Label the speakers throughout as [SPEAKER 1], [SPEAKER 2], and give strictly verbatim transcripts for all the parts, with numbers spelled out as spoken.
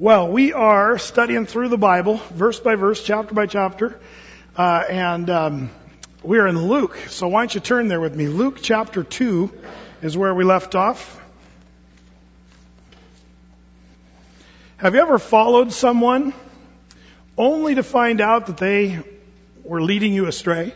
[SPEAKER 1] Well, we are studying through the Bible, verse by verse, chapter by chapter, uh, and um, we're in Luke. So why don't you turn there with me? Luke chapter two is where we left off. Have you ever followed someone only to find out that they were leading you astray?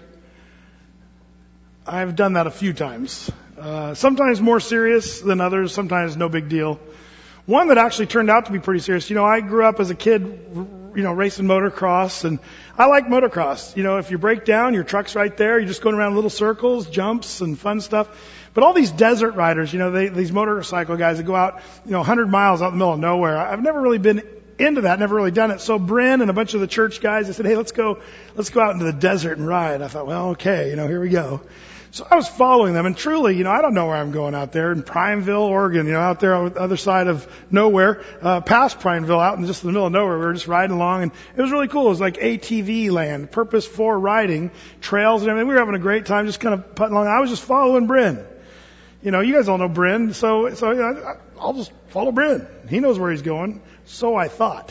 [SPEAKER 1] I've done that a few times. Uh, sometimes more serious than others, sometimes no big deal. One that actually turned out to be pretty serious. You know, I grew up as a kid, you know, racing motocross, and I like motocross. You know, if you break down, your truck's right there. You're just going around little circles, jumps, and fun stuff. But all these desert riders, you know, they, these motorcycle guys that go out, you know, one hundred miles out in the middle of nowhere. I've never really been into that, never really done it. So Bryn and a bunch of the church guys, they said, hey, let's go, let's go out into the desert and ride. I thought, well, okay, you know, here we go. So I was following them, and truly, you know, I don't know where I'm going out there in Prineville, Oregon, you know, out there on the other side of nowhere, uh, past Prineville, out in just in the middle of nowhere. We were just riding along, and it was really cool. It was like A T V land, purpose for riding, trails and everything. We were having a great time, just kind of putting along. I was just following Bryn. You know, you guys all know Bryn, so, so, you know, I'll just follow Bryn. He knows where he's going. So I thought.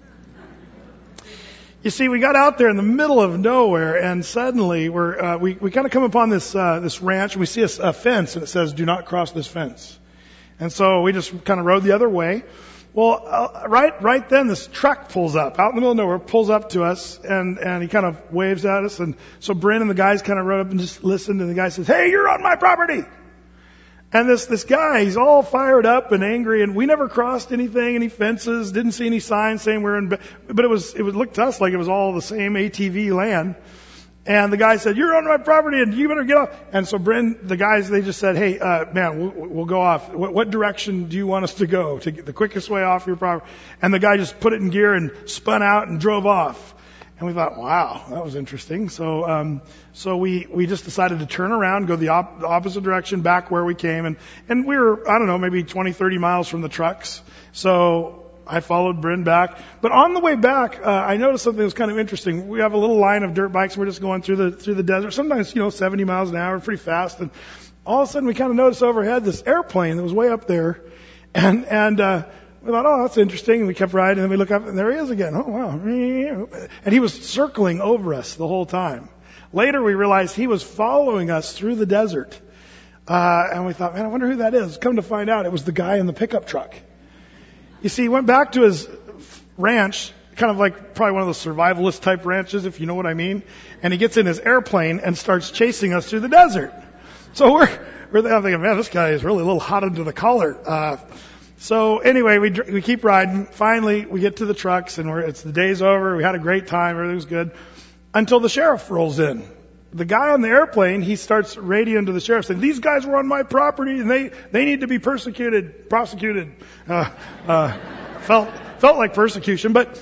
[SPEAKER 1] You see, we got out there in the middle of nowhere, and suddenly we're, uh, we, we kind of come upon this, uh, this ranch, and we see a, a fence, and it says, do not cross this fence. And so we just kind of rode the other way. Well, uh, right, right then this truck pulls up, out in the middle of nowhere, pulls up to us, and, and he kind of waves at us, and so Bryn and the guys kind of rode up and just listened, and the guy says, hey, you're on my property! And this, this guy, he's all fired up and angry, and we never crossed anything, any fences, didn't see any signs saying we're in, but it was, it would look to us like it was all the same A T V land. And the guy said, you're on my property and you better get off. And so Bryn, the guys, they just said, hey, uh, man, we'll, we'll go off. What, what direction do you want us to go to get the quickest way off your property? And the guy just put it in gear and spun out and drove off. And we thought, wow, that was interesting. So, um, so we, we just decided to turn around, go the, op- the opposite direction back where we came. And, and we were, I don't know, maybe twenty, thirty miles from the trucks. So I followed Bryn back. But on the way back, uh, I noticed something that was kind of interesting. We have a little line of dirt bikes. And we're just going through the, through the desert. Sometimes, you know, seventy miles an hour, pretty fast. And all of a sudden we kind of noticed overhead this airplane that was way up there. And, and, uh, we thought, oh, that's interesting. And we kept riding, and then we look up, and there he is again. Oh, wow. And he was circling over us the whole time. Later, we realized he was following us through the desert. Uh, and we thought, man, I wonder who that is. Come to find out, it was the guy in the pickup truck. You see, he went back to his ranch, kind of like probably one of those survivalist type ranches, if you know what I mean. And he gets in his airplane and starts chasing us through the desert. So we're, we're thinking, man, this guy is really a little hot under the collar. Uh, So anyway, we we keep riding. Finally, we get to the trucks, and we're, it's the day's over. We had a great time. Everything was good. Until the sheriff rolls in. The guy on the airplane, he starts radioing to the sheriff saying, these guys were on my property, and they, they need to be persecuted, prosecuted. Uh, uh, felt, felt like persecution, but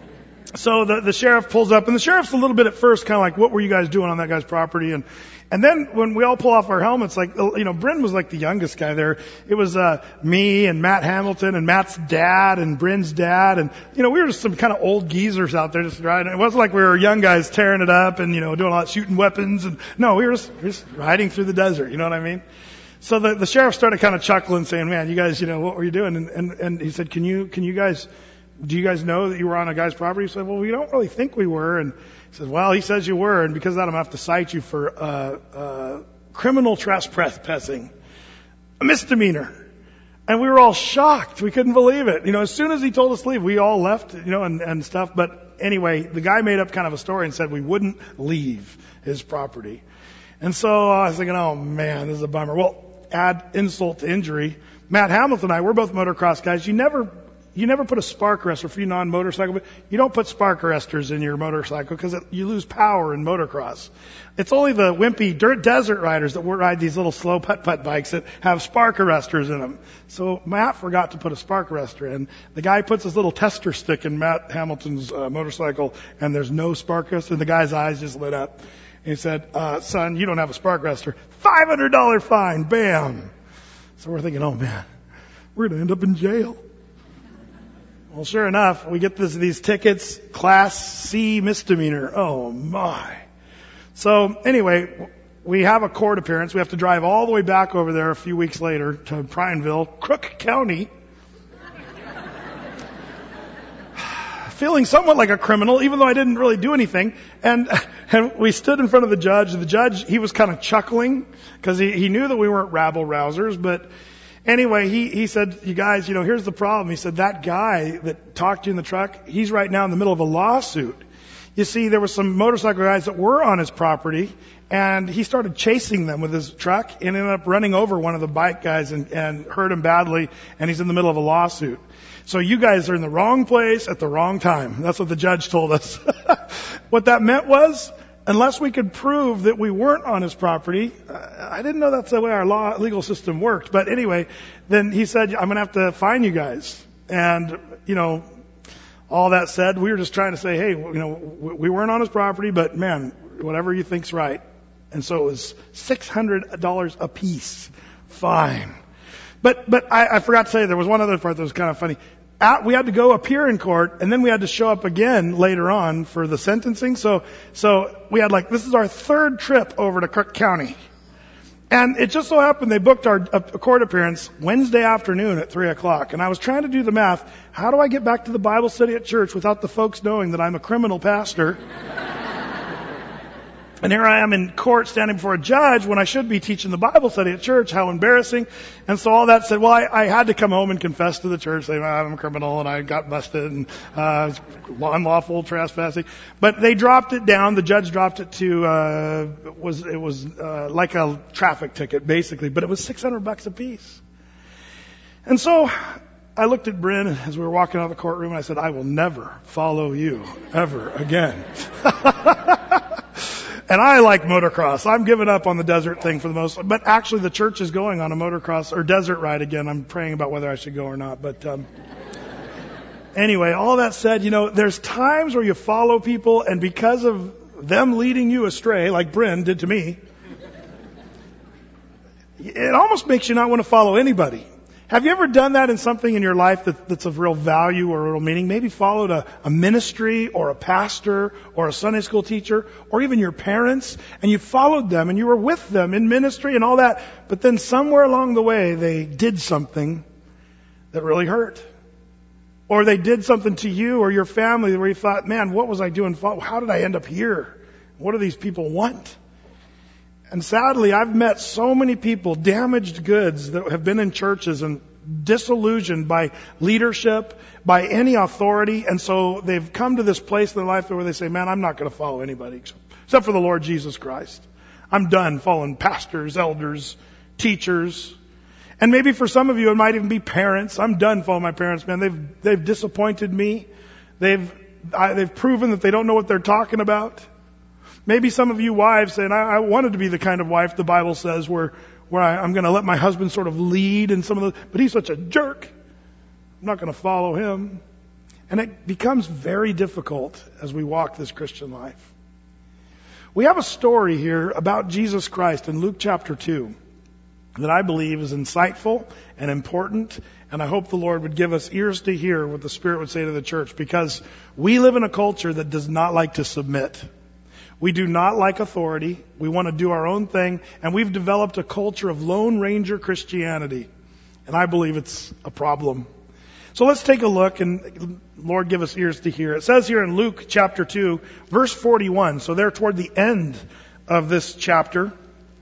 [SPEAKER 1] so the, the sheriff pulls up, and the sheriff's a little bit at first kind of like, what were you guys doing on that guy's property? And And then when we all pull off our helmets, like, you know, Bryn was like the youngest guy there. It was, uh, me and Matt Hamilton and Matt's dad and Bryn's dad. And, you know, we were just some kind of old geezers out there just riding. It wasn't like we were young guys tearing it up and, you know, doing a lot of shooting weapons. And no, we were just, we were just riding through the desert. You know what I mean? So the, the sheriff started kind of chuckling saying, man, you guys, you know, what were you doing? And, and, and he said, can you, can you guys, do you guys know that you were on a guy's property? He said, well, we don't really think we were. And he says, well, he says you were, and because of that, I'm going to have to cite you for uh, uh, criminal trespassing, a misdemeanor. And we were all shocked. We couldn't believe it. You know, as soon as he told us to leave, we all left, you know, and, and stuff. But anyway, the guy made up kind of a story and said we wouldn't leave his property. And so I was thinking, oh, man, this is a bummer. Well, add insult to injury. Matt Hamilton and I, we're both motocross guys. You never... You never put a spark arrestor for you non-motorcycle, but you don't put spark arrestors in your motorcycle because you lose power in motocross. It's only the wimpy dirt desert riders that ride these little slow putt-putt bikes that have spark arrestors in them. So Matt forgot to put a spark arrestor in. The guy puts his little tester stick in Matt Hamilton's uh, motorcycle, and there's no spark arrestor, and the guy's eyes just lit up. And he said, uh, son, you don't have a spark arrestor. five hundred dollars fine, bam. So we're thinking, oh man, we're going to end up in jail. Well, sure enough, we get this, these tickets, Class C misdemeanor. Oh my. So anyway, we have a court appearance. We have to drive all the way back over there a few weeks later to Prineville, Crook County. feeling somewhat like a criminal, even though I didn't really do anything. And, and we stood in front of the judge. The judge, he was kind of chuckling because he, he knew that we weren't rabble rousers. But anyway, he, he said, you guys, you know, here's the problem. He said, that guy that talked to you in the truck, he's right now in the middle of a lawsuit. You see, there were some motorcycle guys that were on his property, and he started chasing them with his truck and ended up running over one of the bike guys and, and hurt him badly, and he's in the middle of a lawsuit. So you guys are in the wrong place at the wrong time. That's what the judge told us. What that meant was, unless we could prove that we weren't on his property, I didn't know that's the way our law, legal system worked. But anyway, then he said, I'm going to have to fine you guys. And, you know, all that said, we were just trying to say, hey, you know, we weren't on his property, but man, whatever you think's right. And so it was six hundred dollars a piece. Fine. But, but I, I forgot to say there was one other part that was kind of funny. At, we had to go appear in court, and then we had to show up again later on for the sentencing. So, so we had like, this is our third trip over to Cook County. And it just so happened they booked our a court appearance Wednesday afternoon at three o'clock. And I was trying to do the math. How do I get back to the Bible study at church without the folks knowing that I'm a criminal pastor? And here I am in court standing before a judge when I should be teaching the Bible study at church. How embarrassing. And so all that said, well, I, I had to come home and confess to the church, say, well, I'm a criminal and I got busted and uh, unlawful trespassing. But they dropped it down. The judge dropped it to, uh, was it was uh, like a traffic ticket, basically. But it was six hundred bucks a piece. And so I looked at Bryn as we were walking out of the courtroom and I said, I will never follow you ever again. And I like motocross. I'm giving up on the desert thing for the most, but actually the church is going on a motocross or desert ride again. I'm praying about whether I should go or not, but, um, anyway, all that said, you know, there's times where you follow people and because of them leading you astray, like Bryn did to me, it almost makes you not want to follow anybody. Have you ever done that in something in your life that, that's of real value or real meaning? Maybe followed a, a ministry or a pastor or a Sunday school teacher or even your parents, and you followed them and you were with them in ministry and all that, but then somewhere along the way they did something that really hurt. Or they did something to you or your family where you thought, man, what was I doing? How did I end up here? What do these people want? And sadly, I've met so many people, damaged goods, that have been in churches and disillusioned by leadership, by any authority. And so they've come to this place in their life where they say, man, I'm not going to follow anybody except for the Lord Jesus Christ. I'm done following pastors, elders, teachers. And maybe for some of you, it might even be parents. I'm done following my parents, man. They've, they've disappointed me. They've, I, they've proven that they don't know what they're talking about. Maybe some of you wives saying, I, I wanted to be the kind of wife the Bible says where, where I, I'm going to let my husband sort of lead in some of the, but he's such a jerk. I'm not going to follow him. And it becomes very difficult as we walk this Christian life. We have a story here about Jesus Christ in Luke chapter two that I believe is insightful and important. And I hope the Lord would give us ears to hear what the Spirit would say to the church, because we live in a culture that does not like to submit. We do not like authority. We want to do our own thing. And we've developed a culture of Lone Ranger Christianity. And I believe it's a problem. So let's take a look, and Lord, give us ears to hear. It says here in Luke chapter two, verse forty-one. So they're toward the end of this chapter.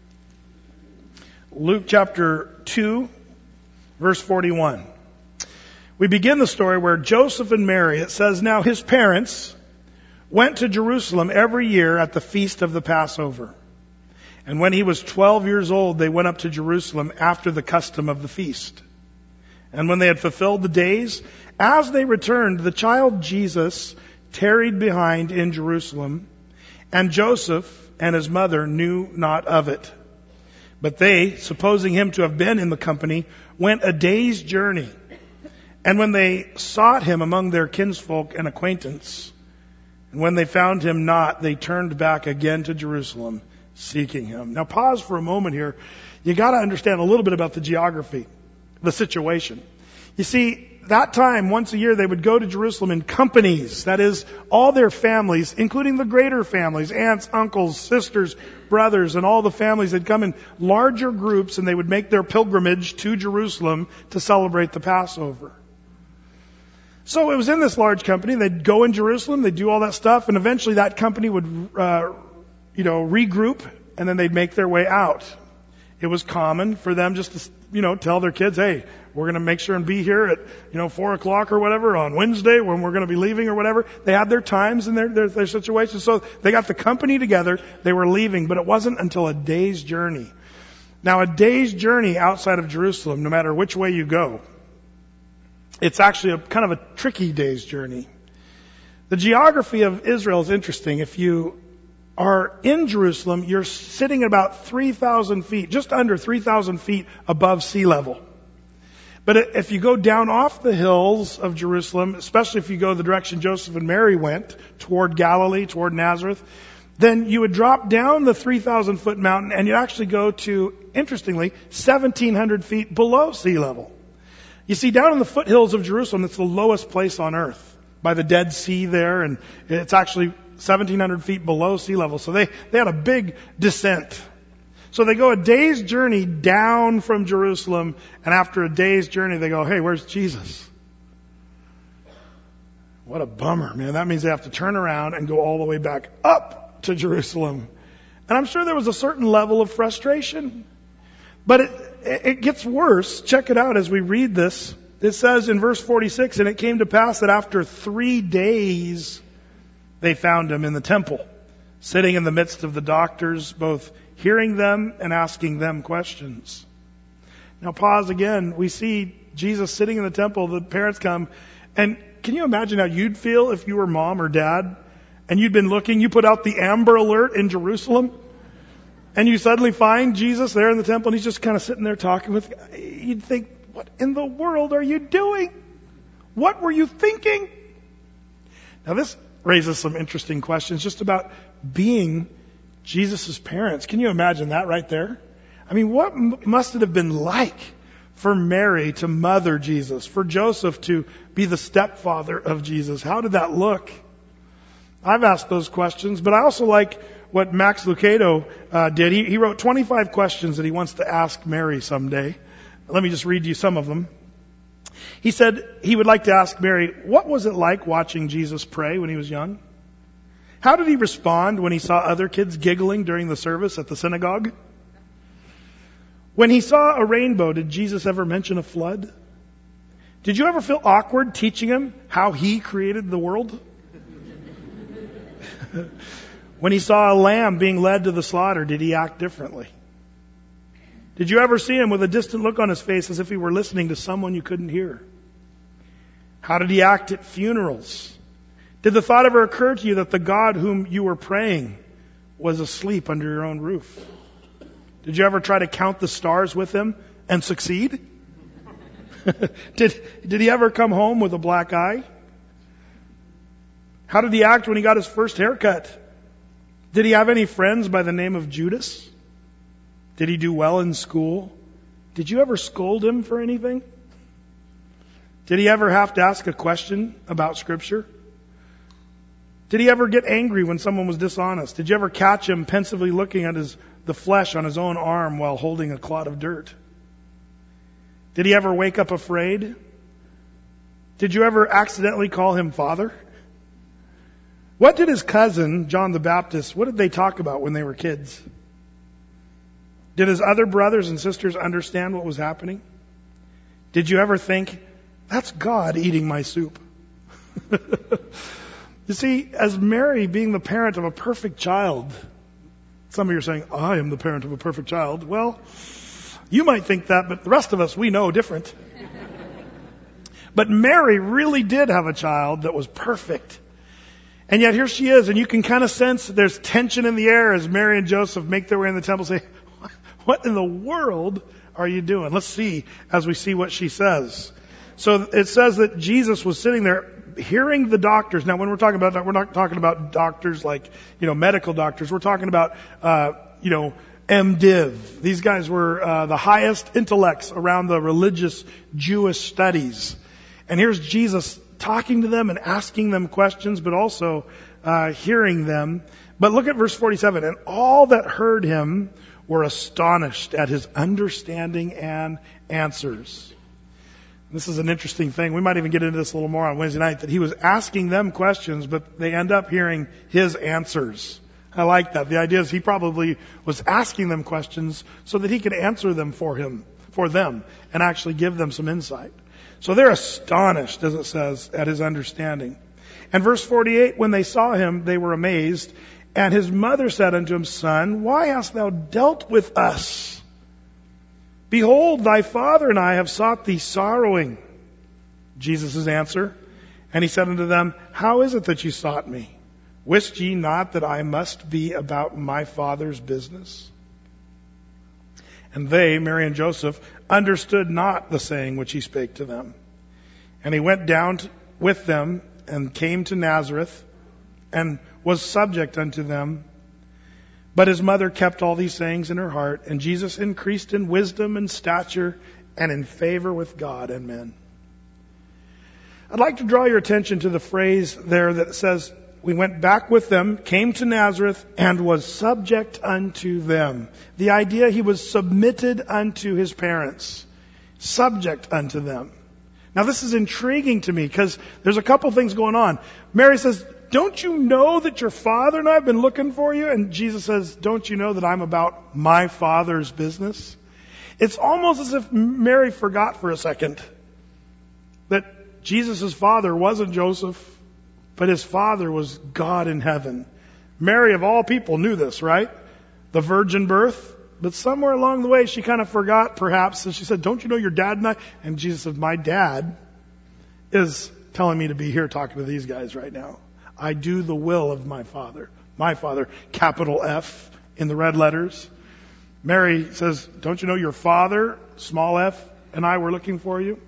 [SPEAKER 1] Luke chapter two, verse forty-one. We begin the story where Joseph and Mary, it says, now his parents went to Jerusalem every year at the feast of the Passover. And when he was twelve years old, they went up to Jerusalem after the custom of the feast. And when they had fulfilled the days, as they returned, the child Jesus tarried behind in Jerusalem, and Joseph and his mother knew not of it. But they, supposing him to have been in the company, went a day's journey. And when they sought him among their kinsfolk and acquaintance, and when they found him not, they turned back again to Jerusalem, seeking him. Now pause for a moment here. You got to understand a little bit about the geography, the situation. You see, that time, once a year, they would go to Jerusalem in companies. That is, all their families, including the greater families, aunts, uncles, sisters, brothers, and all the families, they'd come in larger groups and they would make their pilgrimage to Jerusalem to celebrate the Passover. So it was in this large company. They'd go in Jerusalem, they'd do all that stuff, and eventually that company would, uh, you know, regroup, and then they'd make their way out. It was common for them just to, you know, tell their kids, hey, we're going to make sure and be here at, you know, four o'clock or whatever on Wednesday when we're going to be leaving or whatever. They had their times and their, their, their situations. So they got the company together. They were leaving, but it wasn't until a day's journey. Now, a day's journey outside of Jerusalem, no matter which way you go, it's actually a kind of a tricky day's journey. The geography of Israel is interesting. If you are in Jerusalem, you're sitting about three thousand feet, just under three thousand feet above sea level. But if you go down off the hills of Jerusalem, especially if you go the direction Joseph and Mary went, toward Galilee, toward Nazareth, then you would drop down the three thousand foot mountain and you'd actually go to, interestingly, seventeen hundred feet below sea level. You see, down in the foothills of Jerusalem, it's the lowest place on earth, by the Dead Sea there, and it's actually seventeen hundred feet below sea level. So they, they had a big descent. So they go a day's journey down from Jerusalem, and after a day's journey, they go, hey, where's Jesus? What a bummer, man. That means they have to turn around and go all the way back up to Jerusalem. And I'm sure there was a certain level of frustration. But it, it gets worse. Check it out as we read this. It says in verse forty-six, and it came to pass that after three days they found him in the temple, sitting in the midst of the doctors, both hearing them and asking them questions. Now pause again. We see Jesus sitting in the temple. The parents come. And can you imagine how you'd feel if you were mom or dad and you'd been looking, you put out the Amber Alert in Jerusalem, and you suddenly find Jesus there in the temple and he's just kind of sitting there talking with you. You'd think, what in the world are you doing? What were you thinking? Now this raises some interesting questions just about being Jesus' parents. Can you imagine that right there? I mean, what m- must it have been like for Mary to mother Jesus, for Joseph to be the stepfather of Jesus? How did that look? I've asked those questions, but I also like what Max Lucado uh, did. He, he wrote twenty-five questions that he wants to ask Mary someday. Let me just read you some of them. He said he would like to ask Mary, what was it like watching Jesus pray when he was young? How did he respond when he saw other kids giggling during the service at the synagogue? When he saw a rainbow, did Jesus ever mention a flood? Did you ever feel awkward teaching him how he created the world? When he saw a lamb being led to the slaughter, did he act differently? Did you ever see him with a distant look on his face as if he were listening to someone you couldn't hear? How did he act at funerals? Did the thought ever occur to you that the God whom you were praying was asleep under your own roof? Did you ever try to count the stars with him and succeed? did, did he ever come home with a black eye? How did he act when he got his first haircut? Did he have any friends by the name of Judas? Did he do well in school? Did you ever scold him for anything? Did he ever have to ask a question about Scripture? Did he ever get angry when someone was dishonest? Did you ever catch him pensively looking at his the flesh on his own arm while holding a clod of dirt? Did he ever wake up afraid? Did you ever accidentally call him Father? What did his cousin, John the Baptist, what did they talk about when they were kids? Did his other brothers and sisters understand what was happening? Did you ever think, that's God eating my soup? You see, as Mary being the parent of a perfect child, some of you are saying, I am the parent of a perfect child. Well, you might think that, but the rest of us, we know different. But Mary really did have a child that was perfect. And yet here she is, and you can kind of sense there's tension in the air as Mary and Joseph make their way in the temple and say, what in the world are you doing? Let's see as we see what she says. So it says that Jesus was sitting there hearing the doctors. Now, when we're talking about that, we're not talking about doctors like, you know, medical doctors. We're talking about, uh, you know, MDiv. These guys were uh, the highest intellects around the religious Jewish studies. And here's Jesus talking to them and asking them questions, but also uh, hearing them. But look at verse forty-seven. And all that heard him were astonished at his understanding and answers. This is an interesting thing. We might even get into this a little more on Wednesday night, that he was asking them questions, but they end up hearing his answers. I like that. The idea is he probably was asking them questions so that he could answer them for him, for them, and actually give them some insight. So they're astonished, as it says, at his understanding. And verse forty-eight, when they saw him, they were amazed. And his mother said unto him, Son, why hast thou dealt with us? Behold, thy father and I have sought thee sorrowing. Jesus' answer. And he said unto them, How is it that you sought me? Wist ye not that I must be about my Father's business? And they, Mary and Joseph, understood not the saying which he spake to them. And he went down to, with them and came to Nazareth and was subject unto them. But his mother kept all these sayings in her heart, and Jesus increased in wisdom and stature and in favor with God and men. I'd like to draw your attention to the phrase there that says, we went back with them, came to Nazareth, and was subject unto them. The idea he was submitted unto his parents. Subject unto them. Now this is intriguing to me because there's a couple things going on. Mary says, don't you know that your father and I have been looking for you? And Jesus says, don't you know that I'm about my Father's business? It's almost as if Mary forgot for a second that Jesus' father wasn't Joseph, but his father was God in heaven. Mary, of all people, knew this, right? The virgin birth. But somewhere along the way, she kind of forgot, perhaps, and she said, don't you know your dad and I? And Jesus said, my dad is telling me to be here talking to these guys right now. I do the will of my Father. My Father, capital F in the red letters. Mary says, don't you know your father, small f, and I were looking for you?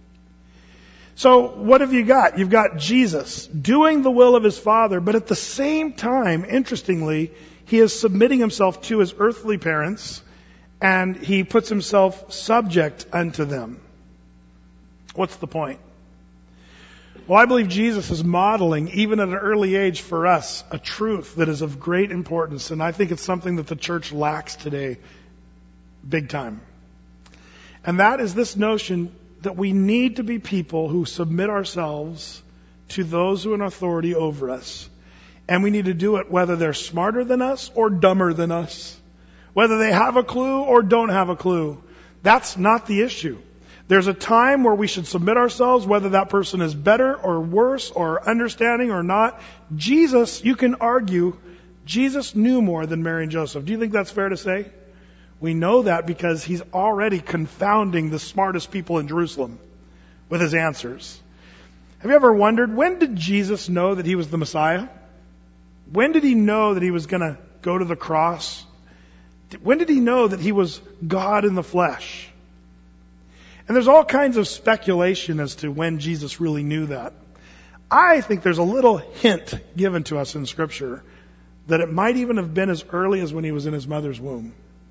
[SPEAKER 1] So what have you got? You've got Jesus doing the will of his Father, but at the same time, interestingly, he is submitting himself to his earthly parents, and he puts himself subject unto them. What's the point? Well, I believe Jesus is modeling, even at an early age for us, a truth that is of great importance, and I think it's something that the church lacks today, big time. And that is this notion that we need to be people who submit ourselves to those who are in authority over us. And we need to do it whether they're smarter than us or dumber than us. Whether they have a clue or don't have a clue. That's not the issue. There's a time where we should submit ourselves, whether that person is better or worse or understanding or not. Jesus, you can argue, Jesus knew more than Mary and Joseph. Do you think that's fair to say? We know that because he's already confounding the smartest people in Jerusalem with his answers. Have you ever wondered, when did Jesus know that he was the Messiah? When did he know that he was going to go to the cross? When did he know that he was God in the flesh? And there's all kinds of speculation as to when Jesus really knew that. I think there's a little hint given to us in Scripture that it might even have been as early as when he was in his mother's womb.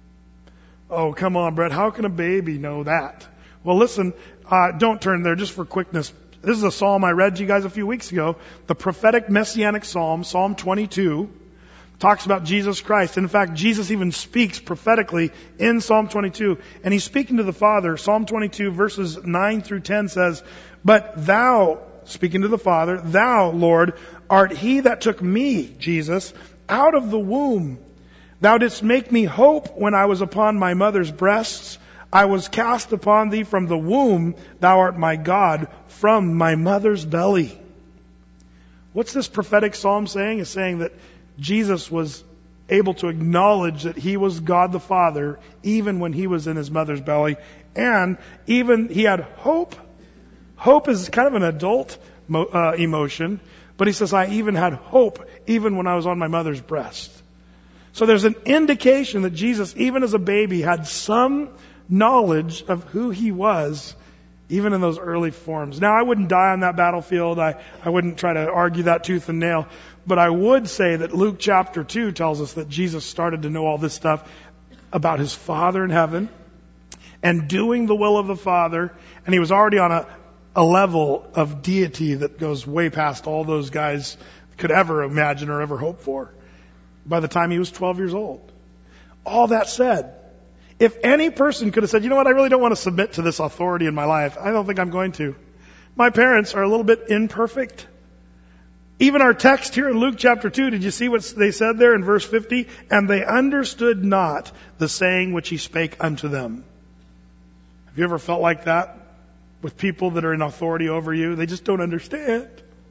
[SPEAKER 1] Oh, come on, Brett. How can a baby know that? Well, listen, uh, don't turn there just for quickness. This is a psalm I read to you guys a few weeks ago. The prophetic messianic psalm, Psalm twenty-two, talks about Jesus Christ. And in fact, Jesus even speaks prophetically in Psalm twenty-two. And he's speaking to the Father. Psalm twenty-two verses nine through ten says, But thou, speaking to the Father, thou, Lord, art he that took me, Jesus, out of the womb. Thou didst make me hope when I was upon my mother's breasts. I was cast upon thee from the womb. Thou art my God from my mother's belly. What's this prophetic psalm saying? It's saying that Jesus was able to acknowledge that he was God the Father even when he was in his mother's belly. And even he had hope. Hope is kind of an adult uh, emotion. But he says, I even had hope even when I was on my mother's breast. So there's an indication that Jesus, even as a baby, had some knowledge of who he was, even in those early forms. Now, I wouldn't die on that battlefield. I, I wouldn't try to argue that tooth and nail. But I would say that Luke chapter two tells us that Jesus started to know all this stuff about his Father in heaven and doing the will of the Father. And he was already on a, a level of deity that goes way past all those guys could ever imagine or ever hope for by the time he was twelve years old. All that said, If any person could have said, you know what, I really don't want to submit to this authority in my life, I don't think I'm going to. My parents are a little bit imperfect. Even our text here in Luke chapter two, did you see what they said there in verse fifty? And they understood not the saying which he spake unto them. Have you ever felt like that with people that are in authority over you? They just don't understand.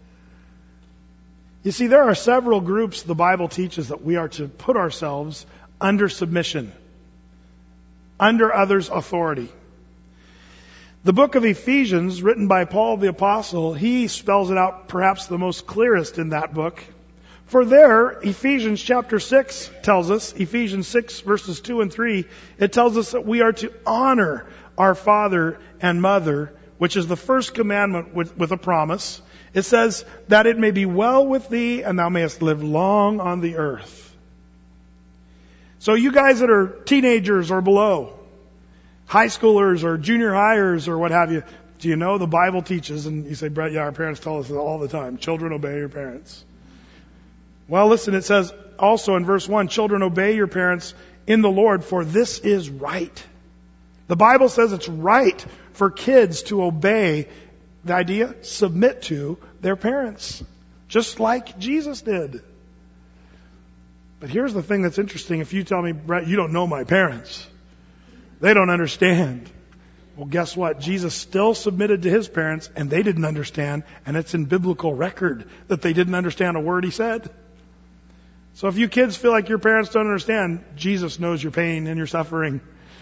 [SPEAKER 1] You see, there are several groups the Bible teaches that we are to put ourselves under submission, under others' authority. The book of Ephesians, written by Paul the Apostle, he spells it out perhaps the most clearest in that book. For there, Ephesians chapter six tells us, Ephesians six verses two and three, it tells us that we are to honor our father and mother, which is the first commandment with, with a promise. It says, that it may be well with thee and thou mayest live long on the earth. So you guys that are teenagers or below, high schoolers or junior highers or what have you, do you know the Bible teaches, and you say, Brett, yeah, our parents tell us all the time, children, obey your parents. Well, listen, it says also in verse one, children, obey your parents in the Lord, for this is right. The Bible says it's right for kids to obey, the idea, submit to their parents, just like Jesus did. But here's the thing that's interesting. If you tell me, Brett, you don't know my parents, they don't understand. Well, guess what? Jesus still submitted to his parents, and they didn't understand, and it's in biblical record that they didn't understand a word he said. So if you kids feel like your parents don't understand, Jesus knows your pain and your suffering.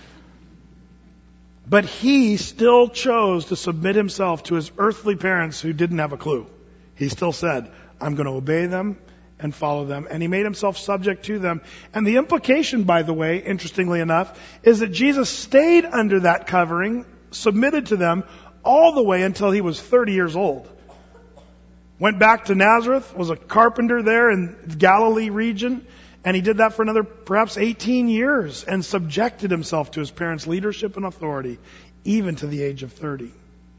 [SPEAKER 1] But he still chose to submit himself to his earthly parents who didn't have a clue. He still said, I'm going to obey them and follow them. And he made himself subject to them. And the implication, by the way, interestingly enough, is that Jesus stayed under that covering, submitted to them all the way until he was thirty years old. Went back to Nazareth, was a carpenter there in the Galilee region, and he did that for another perhaps eighteen years and subjected himself to his parents' leadership and authority, even to the age of thirty.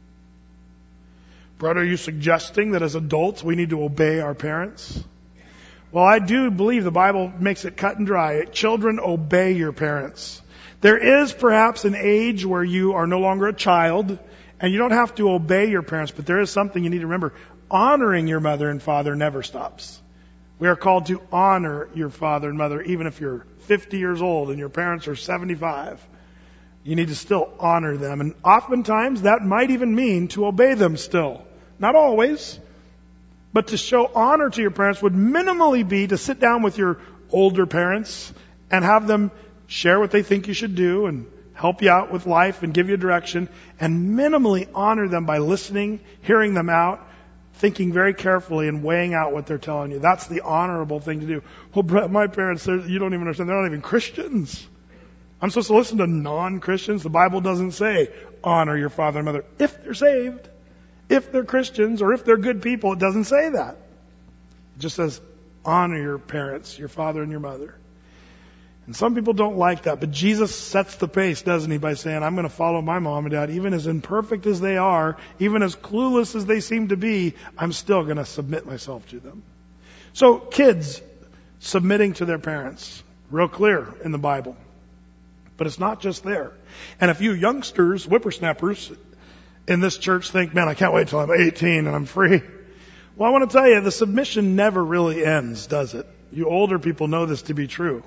[SPEAKER 1] Brother, are you suggesting that as adults we need to obey our parents? Well, I do believe the Bible makes it cut and dry. Children, obey your parents. There is perhaps an age where you are no longer a child and you don't have to obey your parents, but there is something you need to remember. Honoring your mother and father never stops. We are called to honor your father and mother, even if you're fifty years old and your parents are seventy-five. You need to still honor them. And oftentimes that might even mean to obey them still. Not always. But to show honor to your parents would minimally be to sit down with your older parents and have them share what they think you should do and help you out with life and give you direction, and minimally honor them by listening, hearing them out, thinking very carefully and weighing out what they're telling you. That's the honorable thing to do. Well, Brett, my parents, you don't even understand. They're not even Christians. I'm supposed to listen to non-Christians? The Bible doesn't say honor your father and mother if they're saved. If they're Christians or if they're good people, it doesn't say that. It just says honor your parents, your father and your mother. And some people don't like that, but Jesus sets the pace, doesn't he, by saying, I'm going to follow my mom and dad, even as imperfect as they are, even as clueless as they seem to be, I'm still going to submit myself to them. So kids submitting to their parents, real clear in the Bible. But it's not just there. And if you youngsters, whippersnappers in this church think, man, I can't wait till I'm eighteen and I'm free. Well, I want to tell you, the submission never really ends, does it? You older people know this to be true.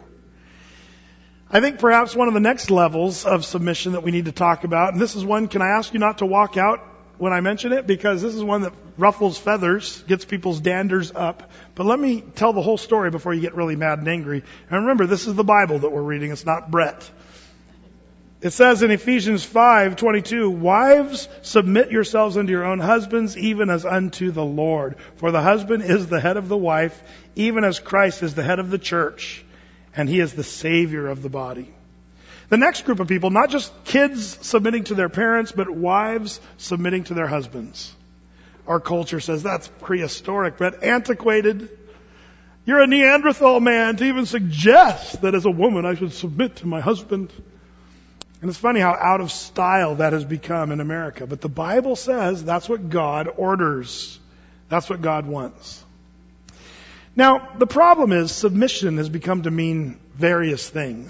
[SPEAKER 1] I think perhaps one of the next levels of submission that we need to talk about, and this is one, can I ask you not to walk out when I mention it? Because this is one that ruffles feathers, gets people's danders up. But let me tell the whole story before you get really mad and angry. And remember, this is the Bible that we're reading. It's not Brett. It says in Ephesians five twenty-two, wives, submit yourselves unto your own husbands, even as unto the Lord. For the husband is the head of the wife, even as Christ is the head of the church, and he is the Savior of the body. The next group of people, not just kids submitting to their parents, but wives submitting to their husbands. Our culture says that's prehistoric, but antiquated. You're a Neanderthal man to even suggest that as a woman I should submit to my husband. And it's funny how out of style that has become in America. But the Bible says that's what God orders. That's what God wants. Now, the problem is submission has become to mean various things.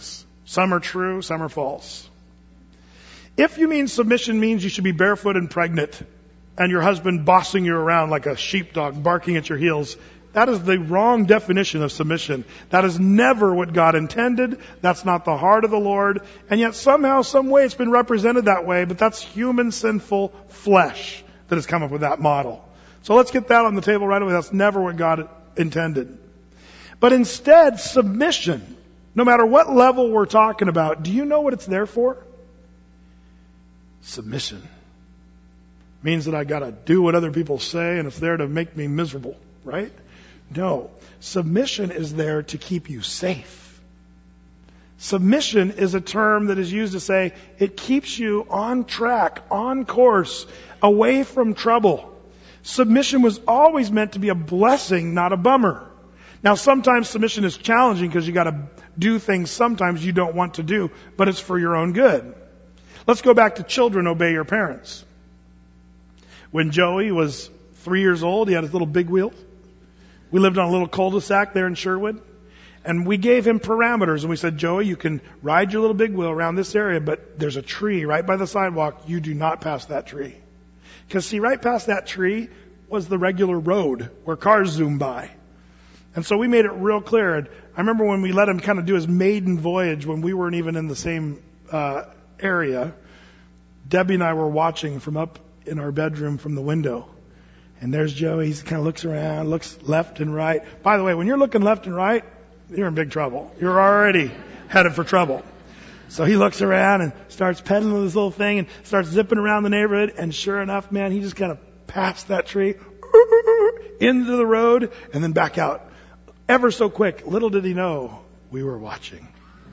[SPEAKER 1] Some are true, some are false. If you mean submission means you should be barefoot and pregnant and your husband bossing you around like a sheepdog barking at your heels, that is the wrong definition of submission. That is never what God intended. That's not the heart of the Lord. And yet somehow, some way it's been represented that way, but that's human sinful flesh that has come up with that model. So let's get that on the table right away. That's never what God intended. But instead, submission, no matter what level we're talking about, do you know what it's there for? Submission means that I gotta do what other people say and it's there to make me miserable, right? No. Submission is there to keep you safe. Submission is a term that is used to say it keeps you on track, on course, away from trouble. Submission was always meant to be a blessing, not a bummer. Now sometimes submission is challenging because you gotta do things sometimes you don't want to do, but it's for your own good. Let's go back to children, obey your parents. When Joey was three years old, he had his little big wheel. We lived on a little cul-de-sac there in Sherwood. And we gave him parameters. And we said, Joey, you can ride your little big wheel around this area, but there's a tree right by the sidewalk. You do not pass that tree. Because see, right past that tree was the regular road where cars zoom by. And so we made it real clear. And I remember when we let him kind of do his maiden voyage when we weren't even in the same uh area, Debbie and I were watching from up in our bedroom from the window. And there's Joey. He kind of looks around, looks left and right. By the way, when you're looking left and right, you're in big trouble. You're already headed for trouble. So he looks around and starts pedaling this little thing and starts zipping around the neighborhood. And sure enough, man, he just kind of passed that tree into the road and then back out. Ever so quick. Little did he know we were watching.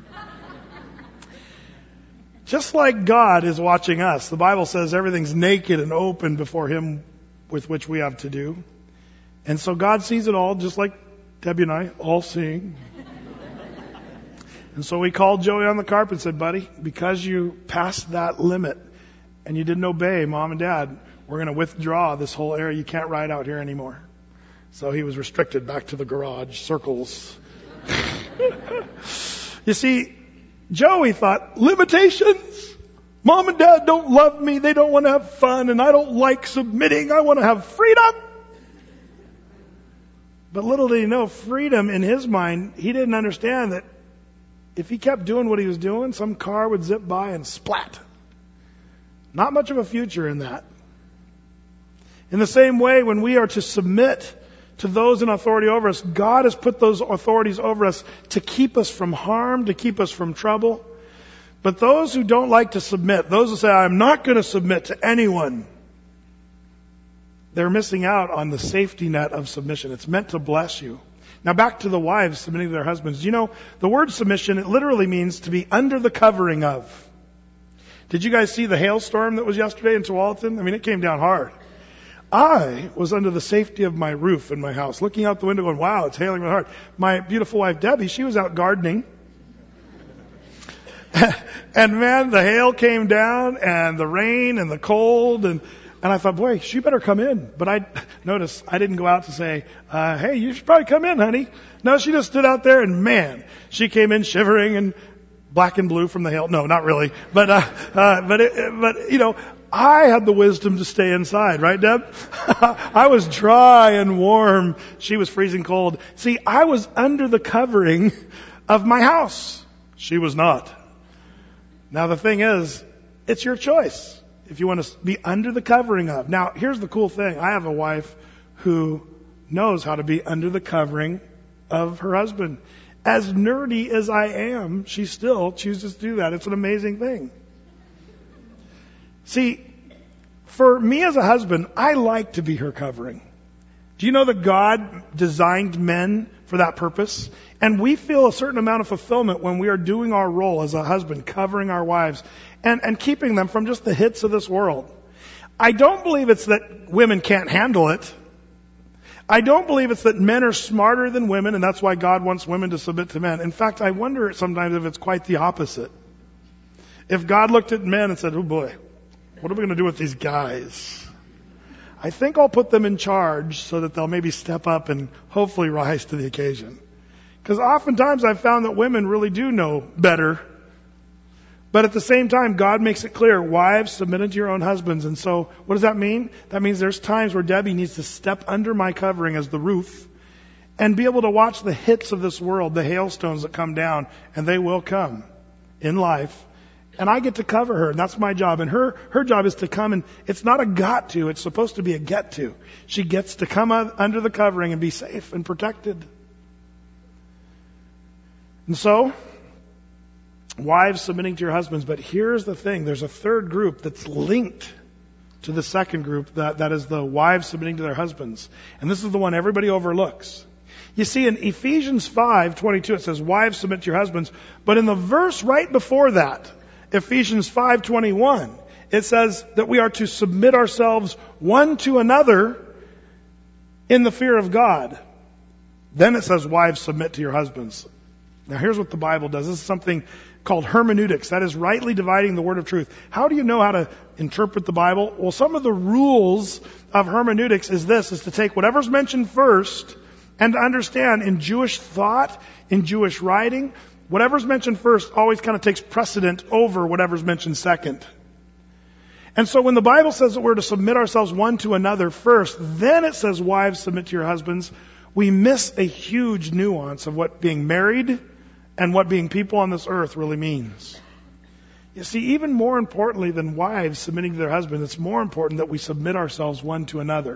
[SPEAKER 1] Just like God is watching us. The Bible says everything's naked and open before Him with which we have to do. And so God sees it all, just like Debbie and I, all seeing. And so we called Joey on the carpet and said, buddy, because you passed that limit and you didn't obey Mom and Dad, we're going to withdraw this whole area. You can't ride out here anymore. So he was restricted back to the garage circles. You see, Joey thought, limitations. Mom and Dad don't love me. They don't want to have fun. And I don't like submitting. I want to have freedom. But little did he know, freedom in his mind, he didn't understand that if he kept doing what he was doing, some car would zip by and splat. Not much of a future in that. In the same way, when we are to submit to those in authority over us, God has put those authorities over us to keep us from harm, to keep us from trouble. But those who don't like to submit, those who say, I'm not going to submit to anyone, they're missing out on the safety net of submission. It's meant to bless you. Now back to the wives submitting to their husbands. You know, the word submission, it literally means to be under the covering of. Did you guys see the hailstorm that was yesterday in Tualatin? I mean, it came down hard. I was under the safety of my roof in my house, looking out the window going, wow, it's hailing really hard. My beautiful wife, Debbie, she was out gardening. And man, the hail came down and the rain and the cold and, and I thought, boy, she better come in. But I, notice, I didn't go out to say, uh, hey, you should probably come in, honey. No, she just stood out there and man, she came in shivering and black and blue from the hail. No, not really. But, uh, uh, but, it, but, you know, I had the wisdom to stay inside, right, Deb? I was dry and warm. She was freezing cold. See, I was under the covering of my house. She was not. Now, the thing is, it's your choice if you want to be under the covering of. Now, here's the cool thing. I have a wife who knows how to be under the covering of her husband. As nerdy as I am, she still chooses to do that. It's an amazing thing. See, for me as a husband, I like to be her covering. Do you know that God designed men for that purpose? And we feel a certain amount of fulfillment when we are doing our role as a husband, covering our wives and, and keeping them from just the hits of this world. I don't believe it's that women can't handle it. I don't believe it's that men are smarter than women and that's why God wants women to submit to men. In fact, I wonder sometimes if it's quite the opposite. If God looked at men and said, oh boy, what are we going to do with these guys? I think I'll put them in charge so that they'll maybe step up and hopefully rise to the occasion. Because oftentimes I've found that women really do know better But at the same time, God makes it clear, wives, submit unto your own husbands. And so, what does that mean? That means there's times where Debbie needs to step under my covering as the roof and be able to watch the hits of this world, the hailstones that come down, and they will come in life. And I get to cover her, and that's my job. And her, her job is to come, and it's not a got to, it's supposed to be a get to. She gets to come under the covering and be safe and protected. And so, wives submitting to your husbands. But here's the thing. There's a third group that's linked to the second group. That, that is the wives submitting to their husbands. And this is the one everybody overlooks. You see, in Ephesians five twenty-two, it says, wives submit to your husbands. But in the verse right before that, Ephesians five twenty-one, it says that we are to submit ourselves one to another in the fear of God. Then it says, wives submit to your husbands. Now here's what the Bible does. This is something called hermeneutics. That is rightly dividing the word of truth. How do you know how to interpret the Bible? Well, some of the rules of hermeneutics is this, is to take whatever's mentioned first and to understand in Jewish thought, in Jewish writing, whatever's mentioned first always kind of takes precedent over whatever's mentioned second. And so when the Bible says that we're to submit ourselves one to another first, then it says, wives, submit to your husbands, we miss a huge nuance of what being married and what being people on this earth really means. You see, even more importantly than wives submitting to their husbands, it's more important that we submit ourselves one to another.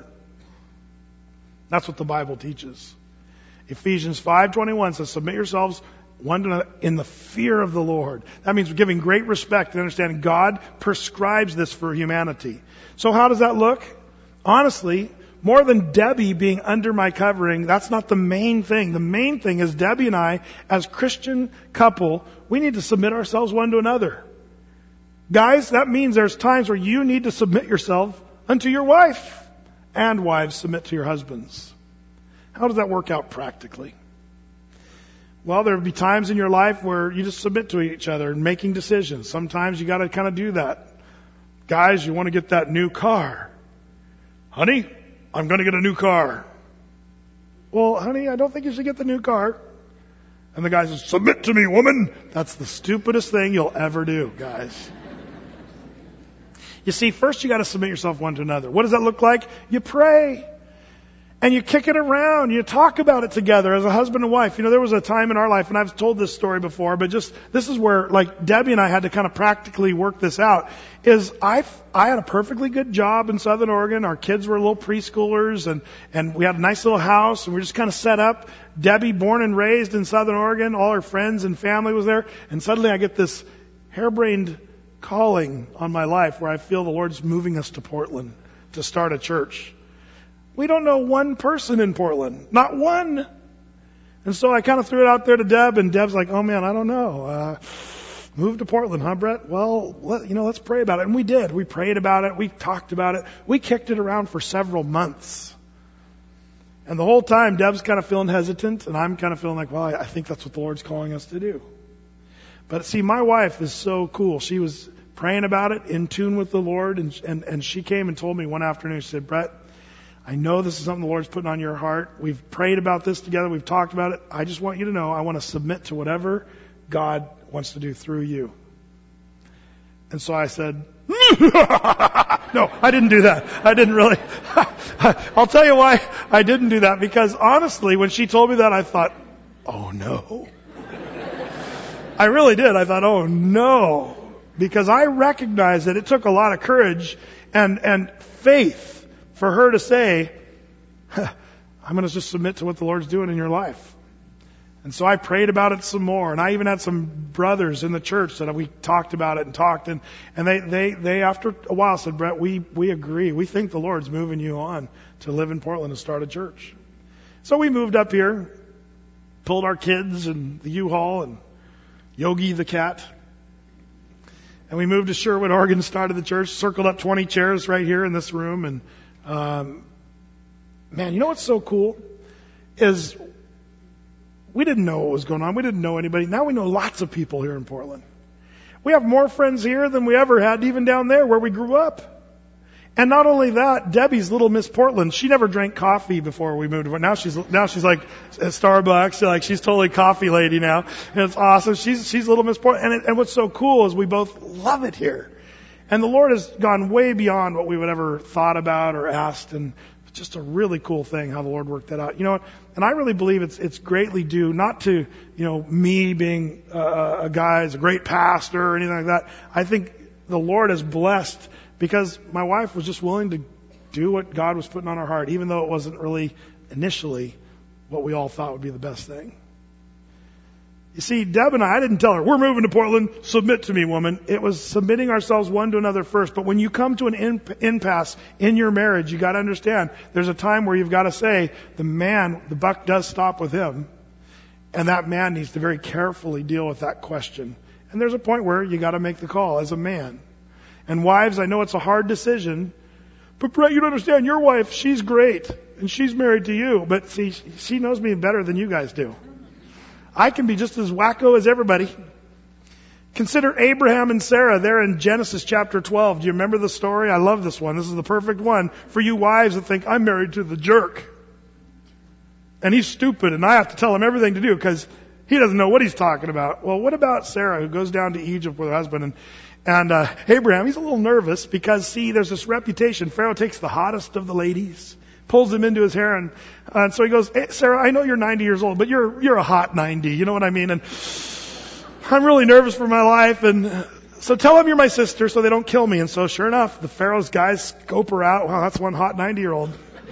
[SPEAKER 1] That's what the Bible teaches. Ephesians five twenty-one says, submit yourselves one to another in the fear of the Lord. That means giving great respect and understanding God prescribes this for humanity. So how does that look? Honestly, more than Debbie being under my covering, that's not the main thing. The main thing is Debbie and I, as Christian couple, we need to submit ourselves one to another. Guys, that means there's times where you need to submit yourself unto your wife. And wives, submit to your husbands. How does that work out practically? Well, there will be times in your life where you just submit to each other and making decisions. Sometimes you got to kind of do that. Guys, you want to get that new car. Honey, I'm going to get a new car. Well, honey, I don't think you should get the new car. And the guy says, submit to me, woman. That's the stupidest thing you'll ever do, guys. You see, first you got to submit yourself one to another. What does that look like? You pray. And you kick it around. You talk about it together as a husband and wife. You know, there was a time in our life, and I've told this story before, but just, this is where, like, Debbie and I had to kind of practically work this out, is I, I had a perfectly good job in Southern Oregon. Our kids were little preschoolers, and, and we had a nice little house, and we were just kind of set up. Debbie, born and raised in Southern Oregon, all her friends and family was there, and suddenly I get this harebrained calling on my life where I feel the Lord's moving us to Portland to start a church. We don't know one person in Portland. Not one. And so I kind of threw it out there to Deb, and Deb's like, oh man, I don't know. Uh, move to Portland, huh, Brett? Well, let, you know, let's pray about it. And we did. We prayed about it. We talked about it. We kicked it around for several months. And the whole time, Deb's kind of feeling hesitant, and I'm kind of feeling like, well, I, I think that's what the Lord's calling us to do. But see, my wife is so cool. She was praying about it, in tune with the Lord, and, and, and she came and told me one afternoon, she said, Brett, I know this is something the Lord's putting on your heart. We've prayed about this together. We've talked about it. I just want you to know I want to submit to whatever God wants to do through you. And so I said, no, I didn't do that. I didn't really. I'll tell you why I didn't do that. Because honestly, when she told me that, I thought, oh no. I really did. I thought, oh no. Because I recognized that it took a lot of courage and, and faith for her to say, I'm going to just submit to what the Lord's doing in your life. And so I prayed about it some more. And I even had some brothers in the church that we talked about it and talked. And, and they, they, they, after a while said, Brett, we, we agree. We think the Lord's moving you on to live in Portland and start a church. So we moved up here, pulled our kids and the U-Haul and Yogi the cat. And we moved to Sherwood, Oregon, started the church, circled up twenty chairs right here in this room. And Um, man, you know what's so cool is we didn't know what was going on. We didn't know anybody. Now we know lots of people here in Portland. We have more friends here than we ever had, even down there where we grew up. And not only that, Debbie's little Miss Portland, she never drank coffee before we moved. Now she's, now she's like at Starbucks, like she's totally coffee lady now. And it's awesome. She's, she's little Miss Portland. And, it, and what's so cool is we both love it here. And the Lord has gone way beyond what we would ever thought about or asked. And it's just a really cool thing how the Lord worked that out. You know what? And I really believe it's, it's greatly due not to, you know, me being uh, a guy who's a great pastor or anything like that. I think the Lord has blessed because my wife was just willing to do what God was putting on her heart, even though it wasn't really initially what we all thought would be the best thing. You see, Deb and I, I didn't tell her, we're moving to Portland, submit to me, woman. It was submitting ourselves one to another first. But when you come to an impasse in your marriage, you got to understand, there's a time where you've got to say, the man, the buck does stop with him. And that man needs to very carefully deal with that question. And there's a point where you got to make the call as a man. And wives, I know it's a hard decision, but Brett, you don't understand. Your wife, she's great, and she's married to you. But see, she knows me better than you guys do. I can be just as wacko as everybody. Consider Abraham and Sarah there in Genesis chapter twelve. Do you remember the story? I love this one. This is the perfect one for you wives that think, I'm married to the jerk. And he's stupid, and I have to tell him everything to do because he doesn't know what he's talking about. Well, what about Sarah, who goes down to Egypt with her husband? And And uh, Abraham, he's a little nervous because, see, there's this reputation. Pharaoh takes the hottest of the ladies, pulls them into his harem. Uh, and so he goes, hey, Sarah, I know you're ninety years old, but you're you're a hot ninety. You know what I mean? And I'm really nervous for my life. And so tell them you're my sister so they don't kill me. And so sure enough, the Pharaoh's guys scope her out. Wow, that's one hot ninety-year-old.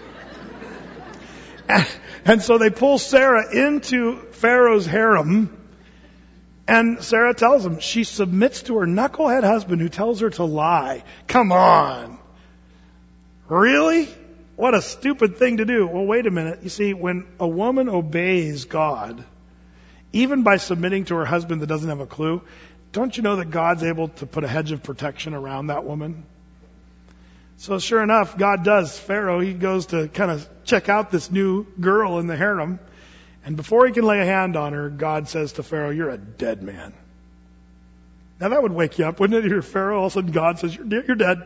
[SPEAKER 1] and, and so they pull Sarah into Pharaoh's harem. And Sarah tells him she submits to her knucklehead husband who tells her to lie. Come on. Really? What a stupid thing to do. Well, wait a minute. You see, when a woman obeys God, even by submitting to her husband that doesn't have a clue, don't you know that God's able to put a hedge of protection around that woman? So sure enough, God does. Pharaoh, he goes to kind of check out this new girl in the harem. And before he can lay a hand on her, God says to Pharaoh, you're a dead man. Now that would wake you up, wouldn't it? You're Pharaoh, all of a sudden God says, you're, you're dead.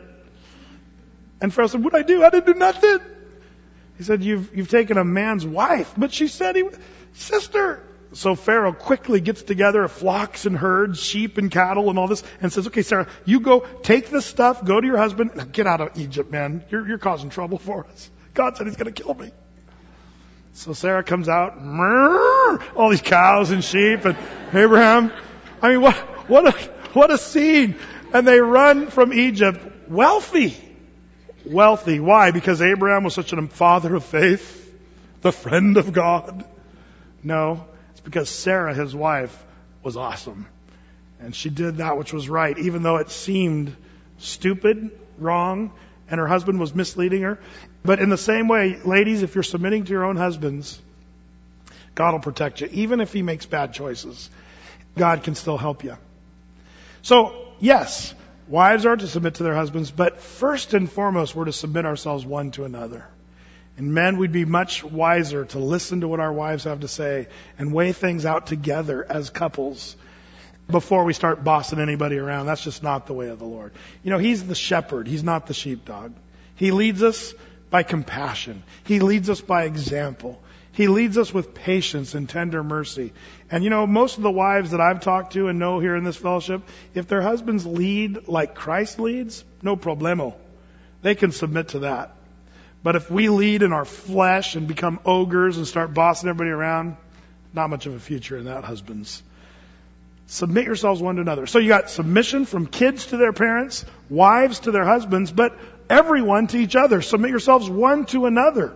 [SPEAKER 1] And Pharaoh said, what'd I do? I didn't do nothing. He said, you've, you've taken a man's wife. But she said, he, sister. So Pharaoh quickly gets together flocks and herds, sheep and cattle and all this, and says, okay, Sarah, you go take this stuff, go to your husband, and get out of Egypt, man. You're, you're causing trouble for us. God said he's going to kill me. So Sarah comes out, all these cows and sheep, and Abraham. I mean, what, what a, what a scene. And they run from Egypt wealthy. Wealthy. Why? Because Abraham was such a father of faith, the friend of God? No, it's because Sarah, his wife, was awesome. And she did that which was right, even though it seemed stupid, wrong, and her husband was misleading her. But in the same way, ladies, if you're submitting to your own husbands, God will protect you. Even if he makes bad choices, God can still help you. So, yes, wives are to submit to their husbands, but first and foremost, we're to submit ourselves one to another. And men, we'd be much wiser to listen to what our wives have to say and weigh things out together as couples before we start bossing anybody around. That's just not the way of the Lord. You know, he's the shepherd. He's not the sheepdog. He leads us by compassion. He leads us by example. He leads us with patience and tender mercy. And you know, most of the wives that I've talked to and know here in this fellowship, if their husbands lead like Christ leads, no problemo. They can submit to that. But if we lead in our flesh and become ogres and start bossing everybody around, not much of a future in that, husbands. Submit yourselves one to another. So you got submission from kids to their parents, wives to their husbands, but everyone to each other. Submit yourselves one to another.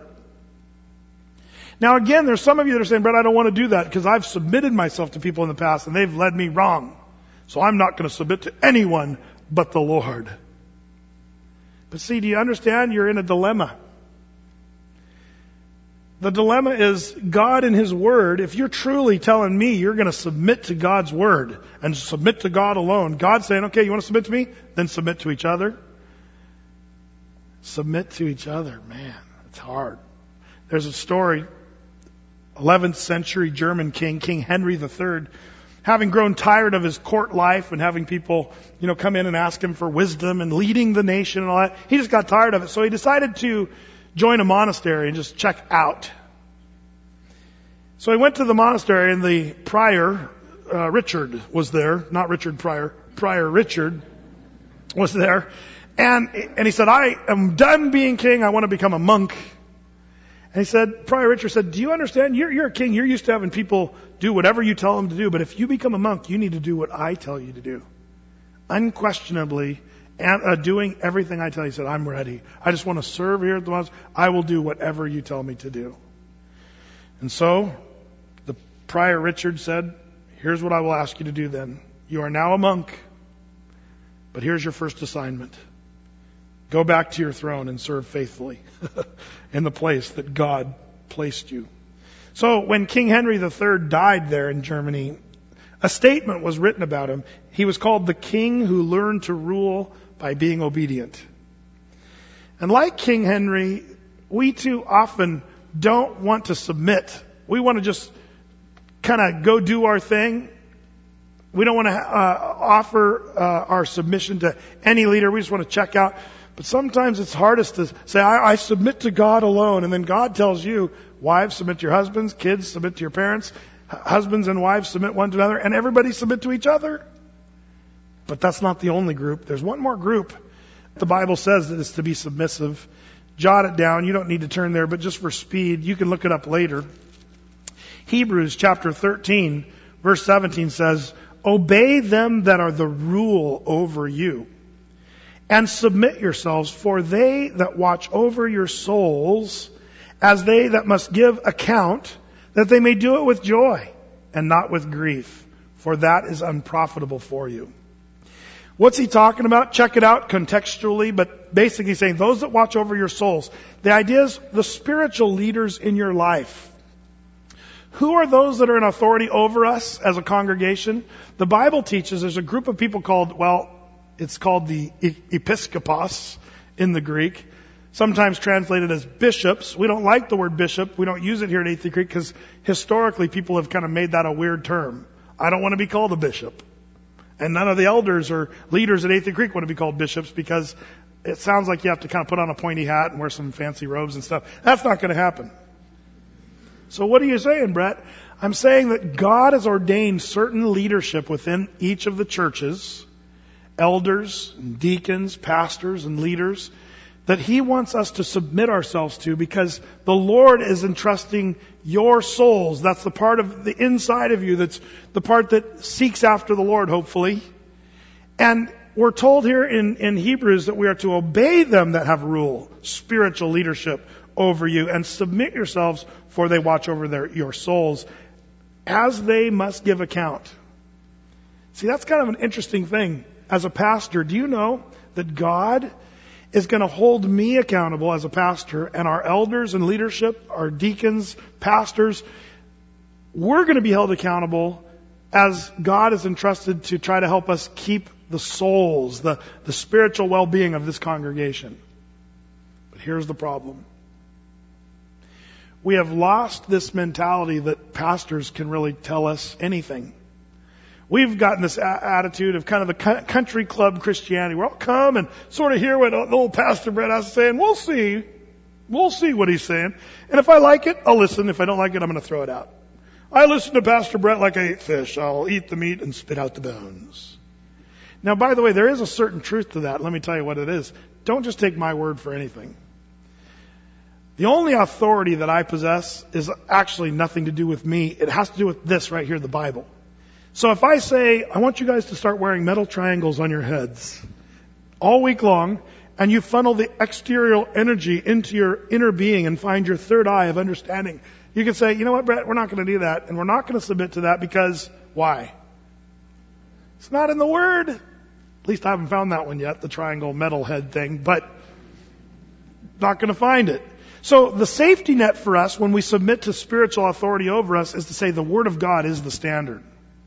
[SPEAKER 1] Now again, there's some of you that are saying, Brett, I don't want to do that because I've submitted myself to people in the past and they've led me wrong. So I'm not going to submit to anyone but the Lord. But see, do you understand? You're in a dilemma. The dilemma is God and His Word. If you're truly telling me you're going to submit to God's Word and submit to God alone, God's saying, okay, you want to submit to me? Then submit to each other. Submit to each other. Man, it's hard. There's a story, eleventh century German king, King Henry the Third. having grown tired of his court life and having people, you know, come in and ask him for wisdom and leading the nation and all that, he just got tired of it. So he decided to join a monastery and just check out. So he went to the monastery, and the prior, uh, Richard, was there. Not Richard Pryor. Prior Richard was there. And, and he said, I am done being king. I want to become a monk. And he said, Prior Richard said, do you understand? You're, you're a king. You're used to having people do whatever you tell them to do. But if you become a monk, you need to do what I tell you to do. Unquestionably, and, uh, doing everything I tell you. He said, I'm ready. I just want to serve here at the monastery. I will do whatever you tell me to do. And so, the Prior Richard said, here's what I will ask you to do then. You are now a monk, but here's your first assignment. Go back to your throne and serve faithfully in the place that God placed you. So when King Henry the Third died there in Germany, a statement was written about him. He was called the king who learned to rule by being obedient. And like King Henry, we too often don't want to submit. We want to just kind of go do our thing. We don't want to uh, offer uh, our submission to any leader. We just want to check out. But sometimes it's hardest to say, I, I submit to God alone. And then God tells you, wives, submit to your husbands, kids, submit to your parents, husbands and wives, submit one to another, and everybody submit to each other. But that's not the only group. There's one more group. The Bible says that it's to be submissive. Jot it down. You don't need to turn there, but just for speed, you can look it up later. Hebrews chapter thirteen, verse seventeen says, obey them that are the rule over you, and submit yourselves, for they that watch over your souls, as they that must give account, that they may do it with joy and not with grief, for that is unprofitable for you. What's he talking about? Check it out contextually, but basically saying those that watch over your souls. The idea is the spiritual leaders in your life. Who are those that are in authority over us as a congregation? The Bible teaches there's a group of people called, well, it's called the episkopos in the Greek, sometimes translated as bishops. We don't like the word bishop. We don't use it here at Athey Creek because historically people have kind of made that a weird term. I don't want to be called a bishop. And none of the elders or leaders at Athey Creek want to be called bishops because it sounds like you have to kind of put on a pointy hat and wear some fancy robes and stuff. That's not going to happen. So what are you saying, Brett? I'm saying that God has ordained certain leadership within each of the churches, elders, and deacons, pastors, and leaders, that He wants us to submit ourselves to because the Lord is entrusting your souls. That's the part of the inside of you. That's the part that seeks after the Lord, hopefully. And we're told here in, in Hebrews that we are to obey them that have rule, spiritual leadership over you, and submit yourselves, for they watch over their, your souls, as they must give account. See, that's kind of an interesting thing. As a pastor, do you know that God is going to hold me accountable as a pastor, and our elders and leadership, our deacons, pastors, we're going to be held accountable as God is entrusted to try to help us keep the souls, the, the spiritual well-being of this congregation. But here's the problem. We have lost this mentality that pastors can really tell us anything. We've gotten this a- attitude of kind of the country club Christianity. We'll come and sort of hear what the old Pastor Brett has to say, and we'll see. We'll see what he's saying. And if I like it, I'll listen. If I don't like it, I'm going to throw it out. I listen to Pastor Brett like I eat fish. I'll eat the meat and spit out the bones. Now, by the way, there is a certain truth to that. Let me tell you what it is. Don't just take my word for anything. The only authority that I possess is actually nothing to do with me. It has to do with this right here, the Bible. So if I say, I want you guys to start wearing metal triangles on your heads all week long, and you funnel the exterior energy into your inner being and find your third eye of understanding, you can say, you know what, Brett, we're not going to do that, and we're not going to submit to that because why? It's not in the Word. At least I haven't found that one yet, the triangle metal head thing, but not going to find it. So the safety net for us when we submit to spiritual authority over us is to say the Word of God is the standard.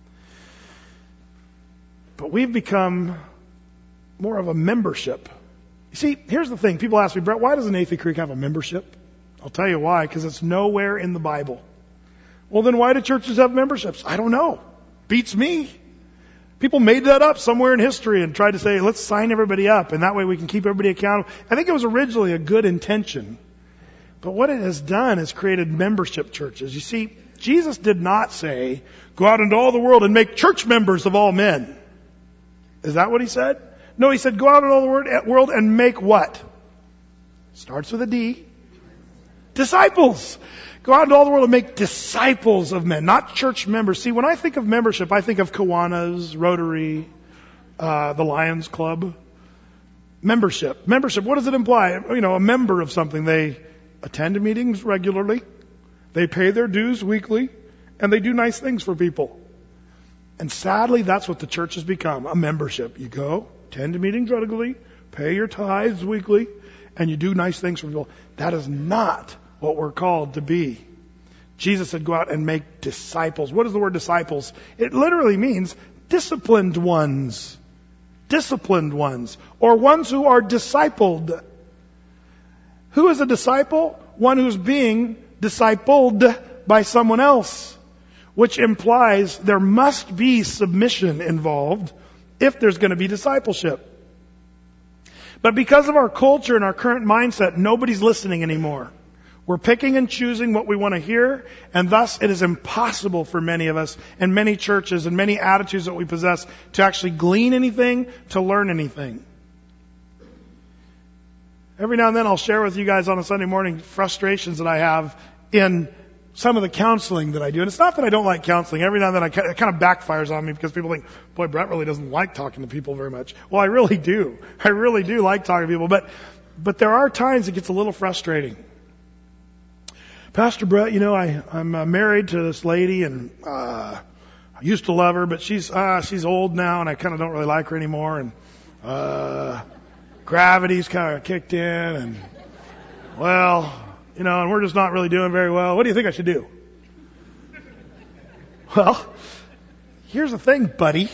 [SPEAKER 1] But we've become more of a membership. You see, here's the thing. People ask me, Brett, why doesn't Athey Creek have a membership? I'll tell you why, because it's nowhere in the Bible. Well, then why do churches have memberships? I don't know. Beats me. People made that up somewhere in history and tried to say, let's sign everybody up, and that way we can keep everybody accountable. I think it was originally a good intention. But what it has done is created membership churches. You see, Jesus did not say, go out into all the world and make church members of all men. Is that what he said? No, he said, go out into all the world and make what? Starts with a D. Disciples. Go out into all the world and make disciples of men, not church members. See, when I think of membership, I think of Kiwanis, Rotary, uh, the Lions Club. Membership. Membership, what does it imply? You know, a member of something. They attend meetings regularly. They pay their dues weekly. And they do nice things for people. And sadly, that's what the church has become, a membership. You go, attend meetings regularly, pay your tithes weekly, and you do nice things for people. That is not what we're called to be. Jesus said, go out and make disciples. What is the word disciples? It literally means disciplined ones. Disciplined ones. Or ones who are discipled. Who is a disciple? One who's being discipled by someone else. Which implies there must be submission involved if there's going to be discipleship. But because of our culture and our current mindset, nobody's listening anymore. We're picking and choosing what we want to hear, and thus it is impossible for many of us and many churches and many attitudes that we possess to actually glean anything, to learn anything. Every now and then I'll share with you guys on a Sunday morning frustrations that I have in some of the counseling that I do. And it's not that I don't like counseling. Every now and then I, it kind of backfires on me because people think, boy, Brett really doesn't like talking to people very much. Well, I really do. I really do like talking to people. But, but there are times it gets a little frustrating. Pastor Brett, you know, I, I'm uh, married to this lady, and uh, I used to love her, but she's uh, she's old now, and I kind of don't really like her anymore. And uh, gravity's kind of kicked in, and well, you know, and we're just not really doing very well. What do you think I should do? Well, here's the thing, buddy.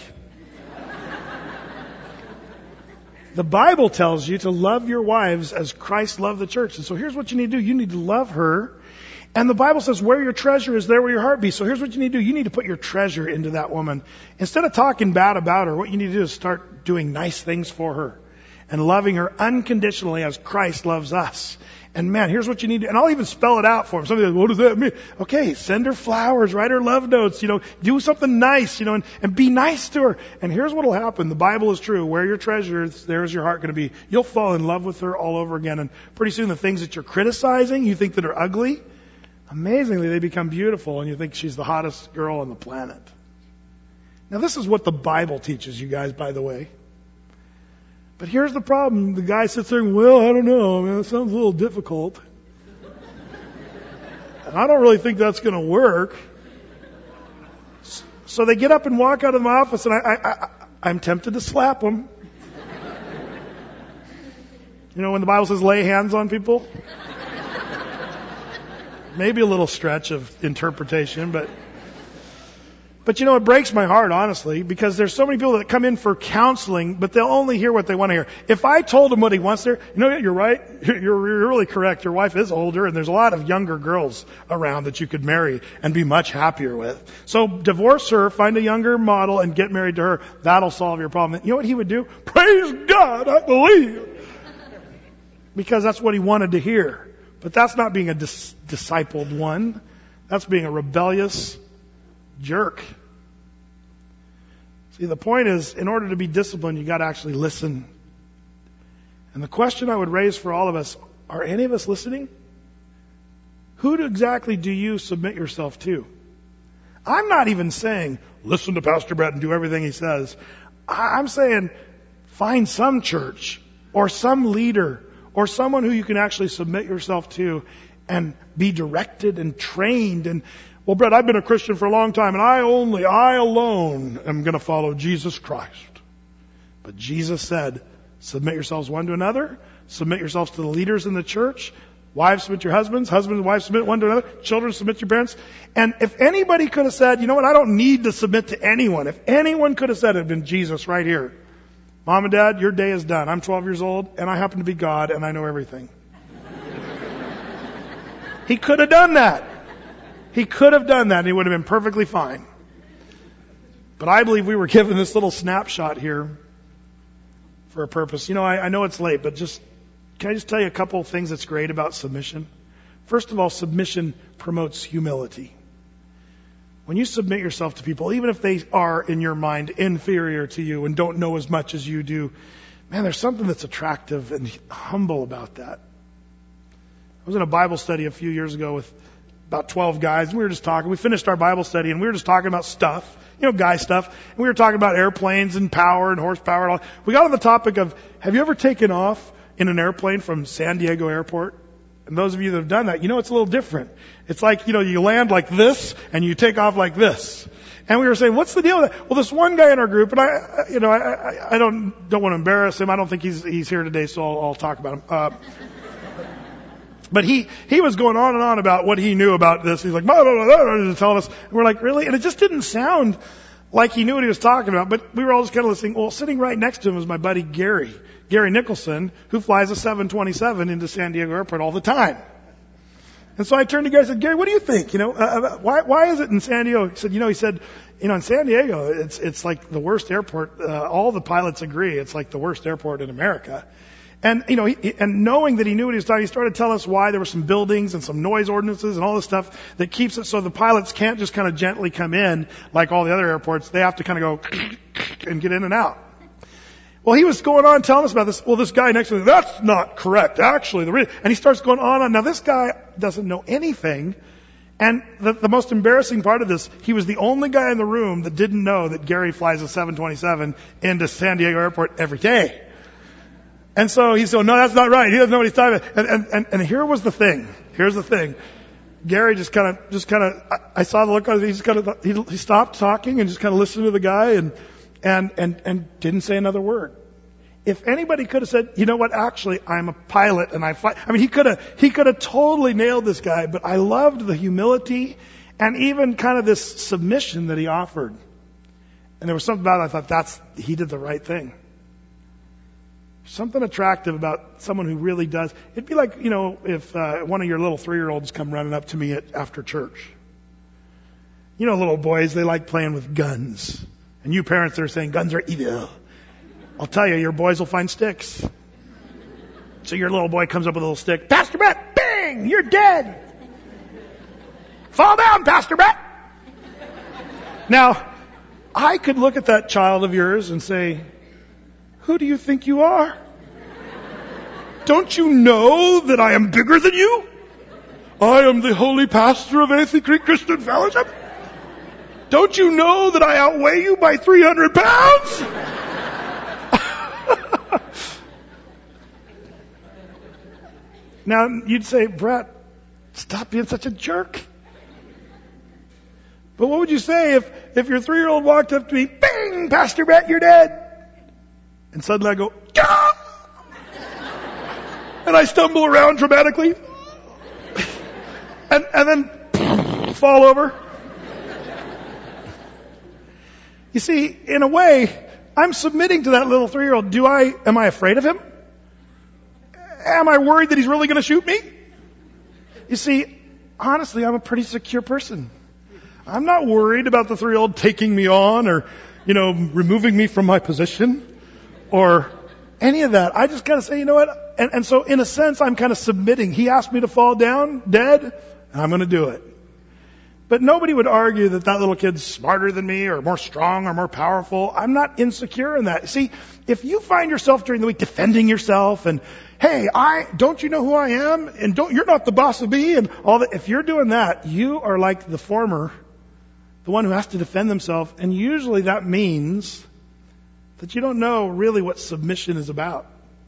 [SPEAKER 1] The Bible tells you to love your wives as Christ loved the church. And so here's what you need to do. You need to love her. And the Bible says where your treasure is, there will your heart be. So here's what you need to do. You need to put your treasure into that woman. Instead of talking bad about her, what you need to do is start doing nice things for her and loving her unconditionally as Christ loves us. And man, here's what you need to, and I'll even spell it out for him. Somebody goes, what does that mean? Okay, send her flowers, write her love notes, you know, do something nice, you know, and, and be nice to her. And here's what will happen. The Bible is true. Where your treasure is, there is your heart going to be. You'll fall in love with her all over again. And pretty soon the things that you're criticizing, you think that are ugly, amazingly they become beautiful, and you think she's the hottest girl on the planet. Now this is what the Bible teaches you guys, by the way. But here's the problem. The guy sits there and, well, I don't know. I mean, it sounds a little difficult. And I don't really think that's going to work. So they get up and walk out of my office, and I, I, I, I'm tempted to slap them. You know, when the Bible says lay hands on people? Maybe a little stretch of interpretation, but... But you know, it breaks my heart, honestly, because there's so many people that come in for counseling, but they'll only hear what they want to hear. If I told them what he wants there, you know what, you're right. You're, you're really correct. Your wife is older, and there's a lot of younger girls around that you could marry and be much happier with. So divorce her, find a younger model, and get married to her. That'll solve your problem. You know what he would do? Praise God, I believe. Because that's what he wanted to hear. But that's not being a dis- discipled one. That's being a rebellious jerk. See, the point is, in order to be disciplined, you got to actually listen. And the question I would raise for all of us, are any of us listening? Who exactly do you submit yourself to? I'm not even saying, listen to Pastor Brett and do everything he says. I'm saying, find some church or some leader or someone who you can actually submit yourself to and be directed and trained. And well, Brett, I've been a Christian for a long time, and I only, I alone am going to follow Jesus Christ. But Jesus said, submit yourselves one to another, submit yourselves to the leaders in the church, wives submit your husbands, husbands and wives submit one to another, children submit your parents. And if anybody could have said, you know what, I don't need to submit to anyone. If anyone could have said it, it had been Jesus right here. Mom and Dad, your day is done. I'm twelve years old, and I happen to be God, and I know everything. He could have done that. He could have done that and he would have been perfectly fine. But I believe we were given this little snapshot here for a purpose. You know, I, I know it's late, but just, can I just tell you a couple of things that's great about submission? First of all, submission promotes humility. When you submit yourself to people, even if they are, in your mind, inferior to you and don't know as much as you do, man, there's something that's attractive and humble about that. I was in a Bible study a few years ago with about twelve guys, and we were just talking. We finished our Bible study, and we were just talking about stuff, you know, guy stuff. And we were talking about airplanes and power and horsepower and all. We got on the topic of, have you ever taken off in an airplane from San Diego Airport? And those of you that have done that, you know it's a little different. It's like, you know, you land like this, and you take off like this. And we were saying, what's the deal with that? Well, this one guy in our group, and I, you know, I, I, I don't don't want to embarrass him. I don't think he's he's here today, so I'll, I'll talk about him. Uh, But he, he was going on and on about what he knew about this. He's like, blah, blah, blah, blah, to tell us. And we're like, really? And it just didn't sound like he knew what he was talking about. But we were all just kind of listening. Well, sitting right next to him was my buddy Gary, Gary Nicholson, who flies a seven twenty-seven into San Diego Airport all the time. And so I turned to Gary and said, Gary, what do you think? You know, uh, why, why is it in San Diego? He said, you know, he said, you know, in San Diego, it's, it's like the worst airport. Uh, all the pilots agree it's like the worst airport in America. And, you know, he, and knowing that he knew what he was talking, he started telling us why there were some buildings and some noise ordinances and all this stuff that keeps it so the pilots can't just kind of gently come in like all the other airports. They have to kind of go and get in and out. Well, he was going on telling us about this. Well, this guy next to me, that's not correct. Actually, the re-. and he starts going on and now this guy doesn't know anything. And the, the most embarrassing part of this, he was the only guy in the room that didn't know that Gary flies a seven twenty-seven into San Diego Airport every day. And so he said, no, that's not right. He doesn't know what he's talking about. And, and, and, and here was the thing. Here's the thing. Gary just kind of, just kind of, I, I saw the look on his, he just kind of, he, he stopped talking and just kind of listened to the guy and, and, and, and didn't say another word. If anybody could have said, you know what, actually, I'm a pilot and I fly. I mean, he could have, he could have totally nailed this guy, but I loved the humility and even kind of this submission that he offered. And there was something about it, I thought that's, he did the right thing. Something attractive about someone who really does. It'd be like, you know, if uh, one of your little three-year-olds come running up to me at, after church. You know, little boys, they like playing with guns. And you parents are saying guns are evil. I'll tell you, your boys will find sticks. So your little boy comes up with a little stick. Pastor Brett, bang! You're dead! Fall down, Pastor Brett! Now, I could look at that child of yours and say, who do you think you are? Don't you know that I am bigger than you? I am the holy pastor of Athey Creek Christian Fellowship. Don't you know that I outweigh you by three hundred pounds? Now, you'd say, Brett, stop being such a jerk. But what would you say if, if your three-year-old walked up to me, bang, Pastor Brett, you're dead? And suddenly I go, ah! And I stumble around dramatically. And, and then fall over. You see, in a way, I'm submitting to that little three-year-old. Do I, am I afraid of him? Am I worried that he's really going to shoot me? You see, honestly, I'm a pretty secure person. I'm not worried about the three-year-old taking me on or, you know, removing me from my position or any of that. I just kind of say, you know what? And, and so in a sense, I'm kind of submitting. He asked me to fall down dead, and I'm going to do it. But nobody would argue that that little kid's smarter than me or more strong or more powerful. I'm not insecure in that. See, if you find yourself during the week defending yourself and, hey, I, don't you know who I am? And don't, you're not the boss of me and all that. If you're doing that, you are like the former, the one who has to defend themselves. And usually that means that you don't know really what submission is about.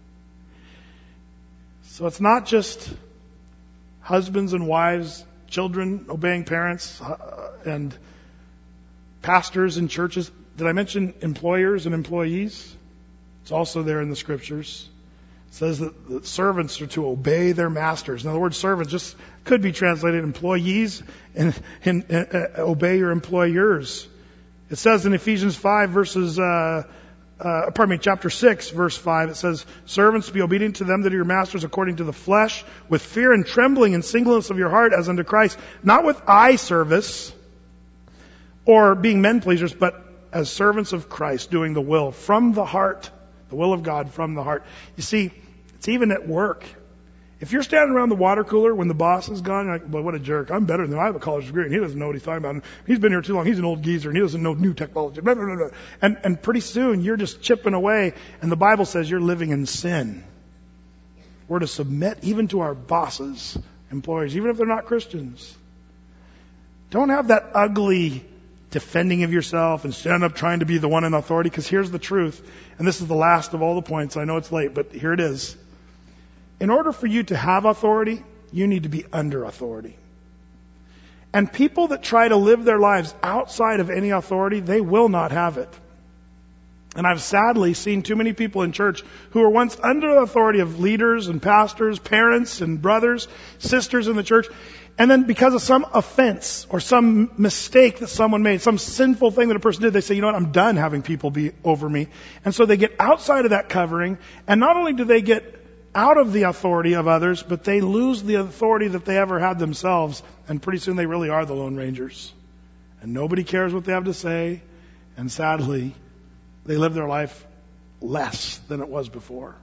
[SPEAKER 1] So it's not just husbands and wives, children obeying parents, uh, and pastors in churches. Did I mention employers and employees? It's also there in the scriptures. It says that the servants are to obey their masters. Now the word servant just could be translated employees and, and, and uh, obey your employers. It says in Ephesians five verses, uh, Uh, pardon me, chapter six, verse five, it says, servants, be obedient to them that are your masters according to the flesh, with fear and trembling and singleness of your heart as unto Christ, not with eye service or being men pleasers, but as servants of Christ, doing the will from the heart, the will of God from the heart. You see, it's even at work. If you're standing around the water cooler when the boss is gone, you're like, well, what a jerk. I'm better than him. I have a college degree, and he doesn't know what he's talking about. He's been here too long. He's an old geezer, and he doesn't know new technology. Blah, blah, blah, blah. And, and pretty soon, you're just chipping away, and the Bible says you're living in sin. We're to submit even to our bosses, employers, even if they're not Christians. Don't have that ugly defending of yourself and stand up trying to be the one in authority, because here's the truth, and this is the last of all the points. I know it's late, but here it is. In order for you to have authority, you need to be under authority. And people that try to live their lives outside of any authority, they will not have it. And I've sadly seen too many people in church who were once under the authority of leaders and pastors, parents and brothers, sisters in the church, and then because of some offense or some mistake that someone made, some sinful thing that a person did, they say, you know what, I'm done having people be over me. And so they get outside of that covering, and not only do they get out of the authority of others, but they lose the authority that they ever had themselves, and pretty soon they really are the Lone Rangers. And nobody cares what they have to say, and sadly, they live their life less than it was before.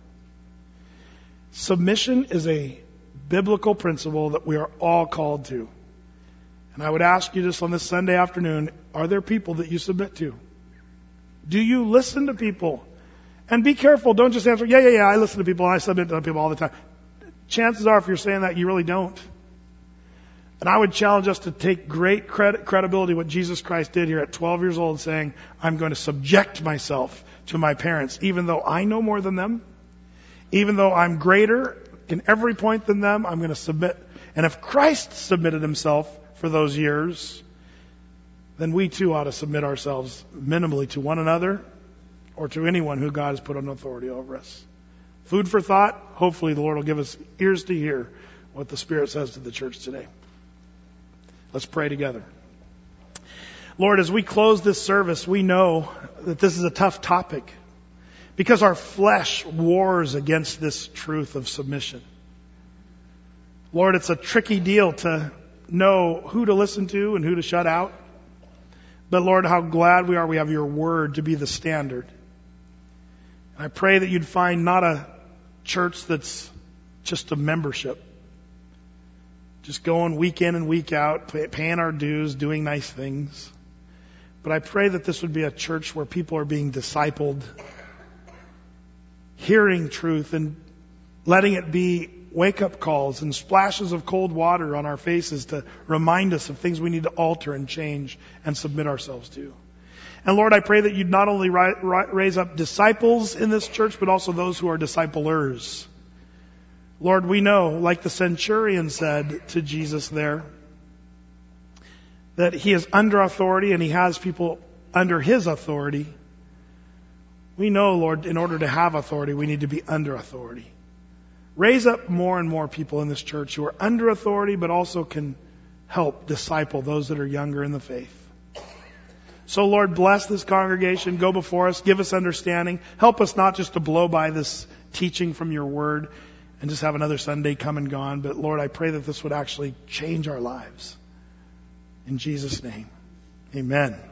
[SPEAKER 1] Submission is a biblical principle that we are all called to. And I would ask you just on this Sunday afternoon, are there people that you submit to? Do you listen to people? And be careful, don't just answer, yeah, yeah, yeah, I listen to people and I submit to people all the time. Chances are, if you're saying that, you really don't. And I would challenge us to take great credit, credibility what Jesus Christ did here at twelve years old, saying, I'm going to subject myself to my parents, even though I know more than them, even though I'm greater in every point than them, I'm going to submit. And if Christ submitted himself for those years, then we too ought to submit ourselves minimally to one another or to anyone who God has put on authority over us. Food for thought. Hopefully the Lord will give us ears to hear what the Spirit says to the church today. Let's pray together. Lord, as we close this service, we know that this is a tough topic because our flesh wars against this truth of submission. Lord, it's a tricky deal to know who to listen to and who to shut out. But Lord, how glad we are we have your word to be the standard. I pray that you'd find not a church that's just a membership, just going week in and week out, paying our dues, doing nice things. But I pray that this would be a church where people are being discipled, hearing truth and letting it be wake-up calls and splashes of cold water on our faces to remind us of things we need to alter and change and submit ourselves to. And Lord, I pray that you'd not only ri- ri- raise up disciples in this church, but also those who are disciplers. Lord, we know, like the centurion said to Jesus there, that he is under authority and he has people under his authority. We know, Lord, in order to have authority, we need to be under authority. Raise up more and more people in this church who are under authority, but also can help disciple those that are younger in the faith. So, Lord, bless this congregation. Go before us. Give us understanding. Help us not just to blow by this teaching from your word and just have another Sunday come and gone. But, Lord, I pray that this would actually change our lives. In Jesus' name, amen.